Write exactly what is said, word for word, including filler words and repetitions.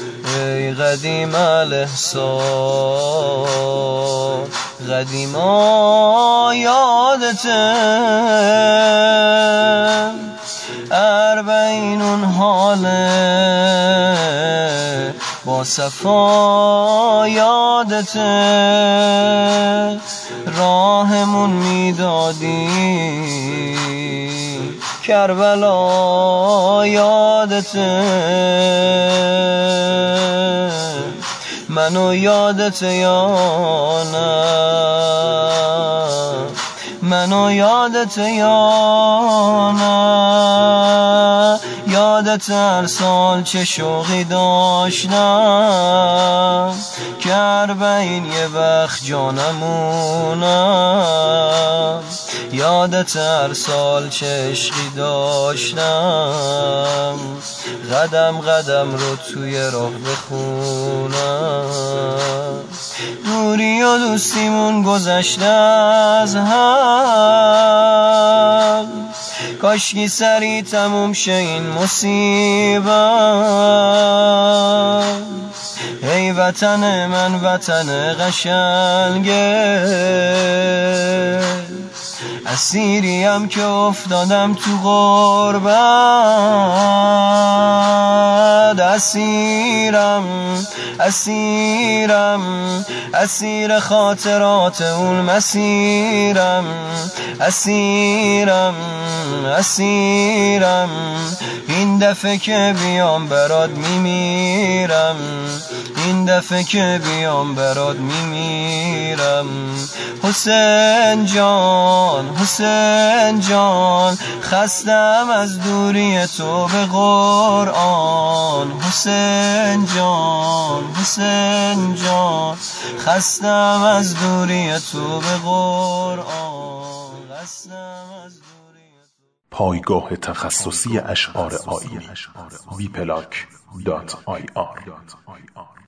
ای قدیم الاحسان قدیما یادته اربعینون حاله با صفا یادته راهمون میدادی کربلا یادته منو یادته یا نه منو یادته یا نه یادت هر سال چه شوقی داشتم که اربعین یه وقت جانمونم یادت هر سال چه عشقی داشتم قدم قدم رو توی راه بخونم دوری و دوستیمون گذشته از هم کاشکی سری تموم شه این مصیبت ای وطن من وطن قشنگه اسیریم که افتادم تو غربت اسیرم اسیرم اسیر خاطرات اون مسیرم اسیرم اسیرم این دفعه که بیام برات میمیرم این دفعه که بیام برات میمیرم حسین جان حسین جان خستم از دوری تو به قرآن حسین جان حسین جان خستم از دوری تو به قرآن خستم از دوری تو. پایگاه تخصصی اشعار آیینی بی پلاک دات آی آر